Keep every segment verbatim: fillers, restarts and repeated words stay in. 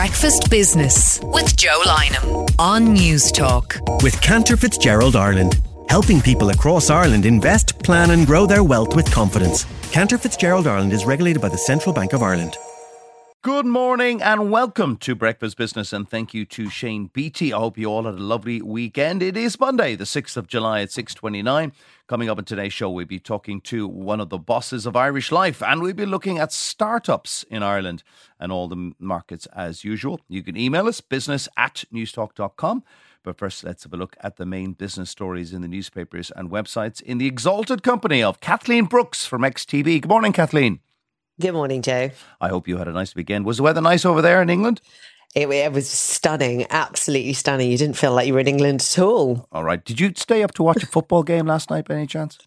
Breakfast Business with Joe Lynham on News Talk. With Cantor Fitzgerald Ireland, helping people across Ireland invest, plan and grow their wealth with confidence. Cantor Fitzgerald Ireland is regulated by the Central Bank of Ireland. Good morning and welcome to Breakfast Business, and thank you to Shane Beatty. I hope you all had a lovely weekend. It is Monday, the sixth of July at six twenty-nine. Coming up in today's show, we'll be talking to one of the bosses of Irish life, and we'll be looking at startups in Ireland and all the markets as usual. You can email us, business at newstalk dot com. But first, let's have a look at the main business stories in the newspapers and websites in the exalted company of Kathleen Brooks from X T V. Good morning, Kathleen. Good morning, Joe. I hope you had a nice weekend. Was the weather nice over there in England? It, it was stunning, absolutely stunning. You didn't feel like you were in England at all. All right. Did you stay up to watch a football game last night by any chance?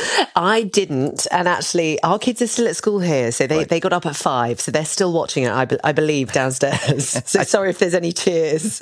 I didn't. And actually, our kids are still at school here. So they, right. they got up at five. So they're still watching it, I, be, I believe, downstairs. So sorry if there's any cheers.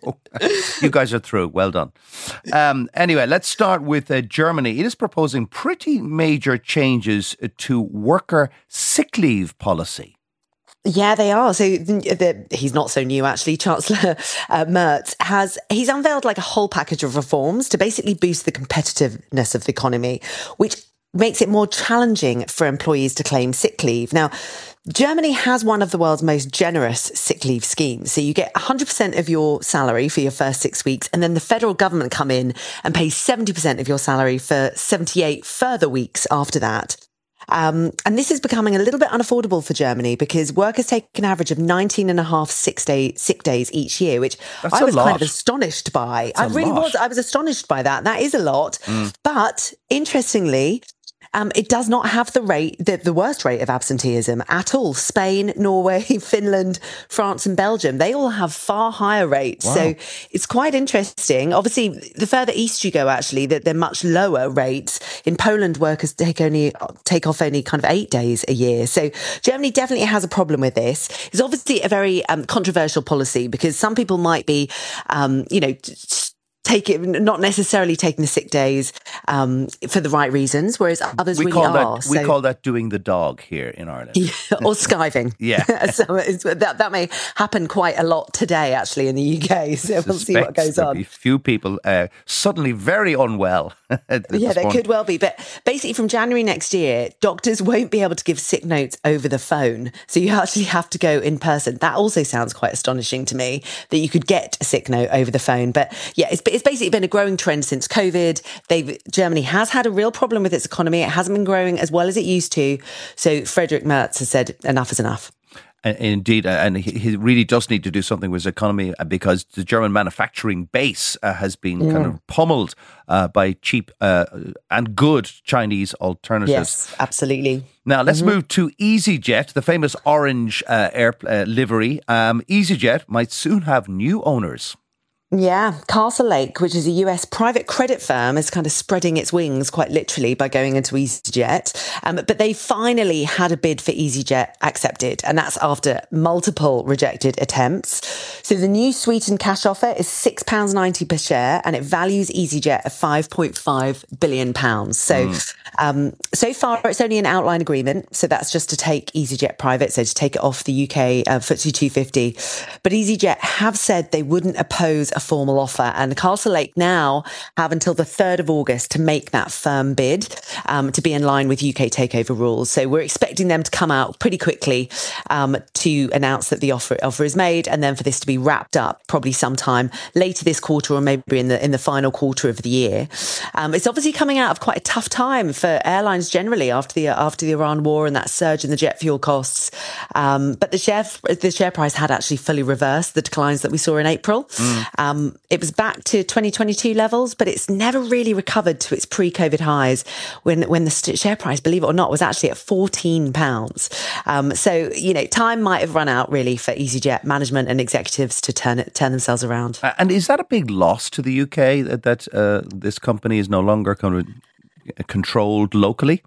You guys are through. Well done. Um, anyway, let's start with uh, Germany. It is proposing pretty major changes to worker sick leave policy. Yeah, they are. So the, the, he's not so new, actually. Chancellor uh, Merz has, he's unveiled like a whole package of reforms to basically boost the competitiveness of the economy, which makes it more challenging for employees to claim sick leave. Now, Germany has one of the world's most generous sick leave schemes. So you get one hundred percent of your salary for your first six weeks, and then the federal government come in and pay seventy percent of your salary for seventy-eight further weeks after that. Um, and this is becoming a little bit unaffordable for Germany because workers take an average of nineteen and a half sick, day, sick days each year, which That's I was lot. kind of astonished by. That's I really lot. was. I was astonished by that. That is a lot. Mm. But interestingly, Um, it does not have the rate, the, the worst rate of absenteeism at all. Spain, Norway, Finland, France and Belgium, they all have far higher rates. Wow. So it's quite interesting. Obviously, the further east you go, actually, that they're much lower rates. In Poland, workers take only take off only kind of eight days a year. So Germany definitely has a problem with this. It's obviously a very um, controversial policy because some people might be, um, you know, t- take it, not necessarily taking the sick days um, for the right reasons, whereas others we really call are. That, we so, call that doing the dog here in Ireland. Yeah, or skiving. Yeah. so it's, that, that may happen quite a lot today, actually, in the U K. So we'll see what goes on. Be few people uh, suddenly very unwell. Yeah, there could well be. But basically from January next year, doctors won't be able to give sick notes over the phone. So you actually have to go in person. That also sounds quite astonishing to me, that you could get a sick note over the phone. But yeah, it's, it's basically been a growing trend since COVID. They've, Germany has had a real problem with its economy. It hasn't been growing as well as it used to. So Friedrich Merz has said enough is enough. Indeed, and he really does need to do something with his economy because the German manufacturing base uh, has been yeah. kind of pummeled uh, by cheap uh, and good Chinese alternatives. Yes, absolutely. Now, let's mm-hmm. move to EasyJet, the famous orange uh, air uh, livery. Um, EasyJet might soon have new owners. Yeah, Castlelake, which is a U S private credit firm, is kind of spreading its wings quite literally by going into EasyJet. Um, but they finally had a bid for EasyJet accepted, and that's after multiple rejected attempts. So the new sweetened cash offer is six pounds ninety per share, and it values EasyJet at five point five billion pounds. So mm. um, so far, it's only an outline agreement. So that's just to take EasyJet private, so to take it off the U K uh, F T S E two fifty. But EasyJet have said they wouldn't oppose a formal offer, and Castlelake now have until the third of August to make that firm bid um, to be in line with U K takeover rules. So we're expecting them to come out pretty quickly um, to announce that the offer offer is made, and then for this to be wrapped up probably sometime later this quarter or maybe in the in the final quarter of the year. Um, it's obviously coming out of quite a tough time for airlines generally after the after the Iran war and that surge in the jet fuel costs. Um, but the share the share price had actually fully reversed the declines that we saw in April. Mm. Um, Um, it was back to twenty twenty-two levels, but it's never really recovered to its pre-COVID highs when when the share price, believe it or not, was actually at fourteen pounds. Um, so, you know, time might have run out really for EasyJet management and executives to turn it, turn themselves around. And is that a big loss to the U K that, that uh, this company is no longer kind of controlled locally?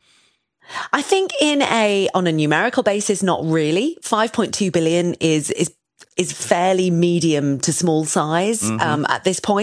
I think in a on a numerical basis, not really. five point two billion is is is fairly medium to small size mm-hmm. um, at this point.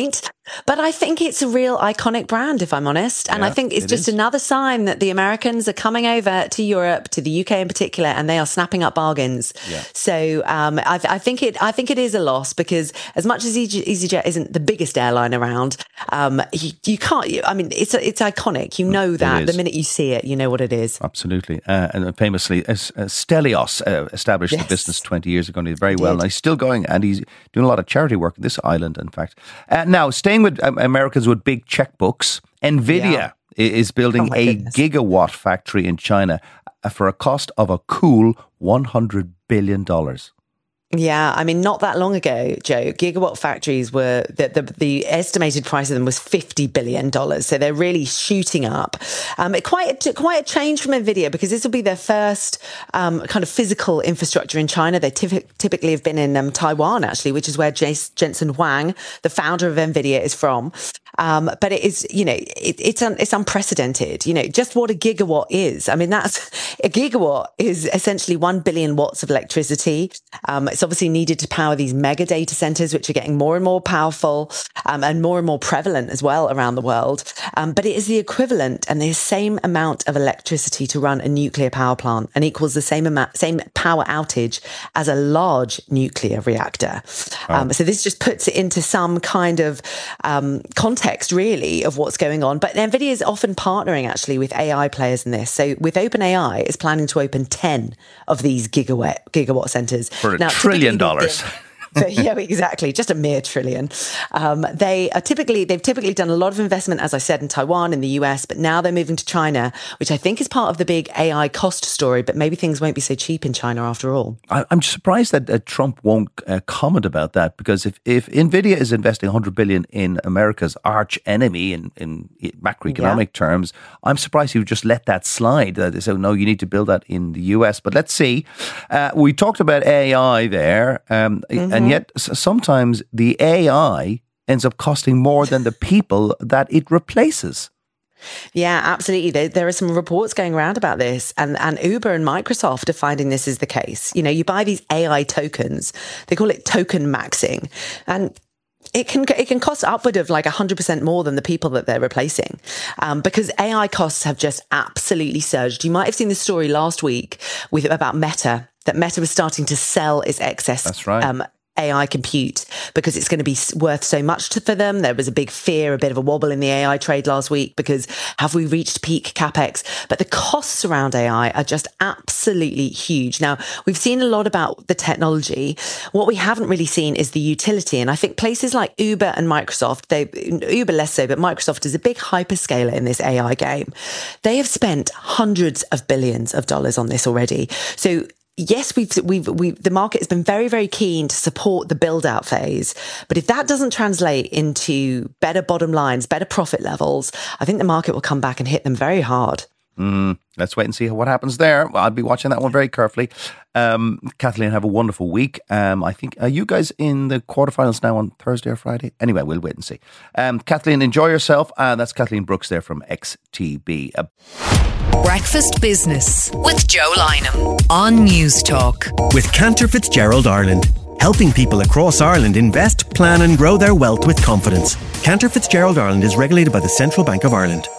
But I think it's a real iconic brand, if I'm honest. And Yeah, I think it's it just is. another sign that the Americans are coming over to Europe, to the U K in particular, and they are snapping up bargains. Yeah. So um, I, I think it I think it is a loss, because as much as Easy- EasyJet isn't the biggest airline around, um, you, you can't, you, I mean, it's a, it's iconic. You know that. is. The minute you see it, you know what it is. Absolutely. Uh, and famously, uh, Stelios uh, established Yes. the business twenty years ago and he's very well. did. And he's still going and he's doing a lot of charity work in this island, in fact. Uh, now, staying with um, Americans with big checkbooks, NVIDIA Yeah. i- is building Oh my a goodness. gigawatt factory in China uh, for a cost of a cool one hundred billion dollars. Yeah, I mean, not that long ago, Joe, gigawatt factories were, the, the, the estimated price of them was fifty billion dollars. So they're really shooting up. Um, it quite, a, quite a change from NVIDIA, because this will be their first um, kind of physical infrastructure in China. They typ- typically have been in um, Taiwan, actually, which is where Jas- Jensen Huang, the founder of NVIDIA, is from. Um, but it is, you know, it, it's un, it's unprecedented. You know, just what a gigawatt is. I mean, that's a gigawatt is essentially one billion watts of electricity. Um, it's obviously needed to power these mega data centers, which are getting more and more powerful um, and more and more prevalent as well around the world. Um, but it is the equivalent and the same amount of electricity to run a nuclear power plant, and equals the same amount, same power outage as a large nuclear reactor. Um, so this just puts it into some kind of um, context, really, of what's going on. But NVIDIA is often partnering actually with A I players in this. So with OpenAI, it's planning to open ten of these gigawatt gigawatt centers For a Now, trillion typically, dollars. But yeah, exactly. Just a mere trillion. Um, they are typically, they've typically done a lot of investment, as I said, in Taiwan, in the U S, but now they're moving to China, which I think is part of the big A I cost story, but maybe things won't be so cheap in China after all. I, I'm surprised that uh, Trump won't uh, comment about that, because if, if NVIDIA is investing one hundred billion dollars in America's arch enemy in, in macroeconomic Yeah. terms, I'm surprised he would just let that slide. Uh, they said, no, you need to build that in the U S. But let's see. Uh, we talked about A I there, um, Mm-hmm. and yet s- sometimes the A I ends up costing more than the people that it replaces. Yeah, absolutely. There, there are some reports going around about this, and, and Uber and Microsoft are finding this is the case. You know, you buy these A I tokens, they call it token maxing, and it can it can cost upward of like one hundred percent more than the people that they're replacing, um, because A I costs have just absolutely surged. You might have seen the story last week with about Meta, that Meta was starting to sell its excess. That's right. Um, A I compute, because it's going to be worth so much to, for them. There was a big fear, a bit of a wobble in the A I trade last week, because have we reached peak capex? But the costs around A I are just absolutely huge. Now, we've seen a lot about the technology. What we haven't really seen is the utility. And I think places like Uber and Microsoft, they Uber less so, but Microsoft is a big hyperscaler in this A I game. They have spent hundreds of billions of dollars on this already. So yes, we've, we've, we've, the market has been very, very keen to support the build out phase. But if that doesn't translate into better bottom lines, better profit levels, I think the market will come back and hit them very hard. Mm, let's wait and see what happens there. Well, I'll be watching that one very carefully. Um, Kathleen, have a wonderful week. Um, I think, are you guys in the quarterfinals now on Thursday or Friday? Anyway, we'll wait and see. Um, Kathleen, enjoy yourself. Uh, that's Kathleen Brooks there from X T B. Uh, Breakfast Business with Joe Lynham on News Talk. With Cantor Fitzgerald Ireland, helping people across Ireland invest, plan and grow their wealth with confidence. Cantor Fitzgerald Ireland is regulated by the Central Bank of Ireland.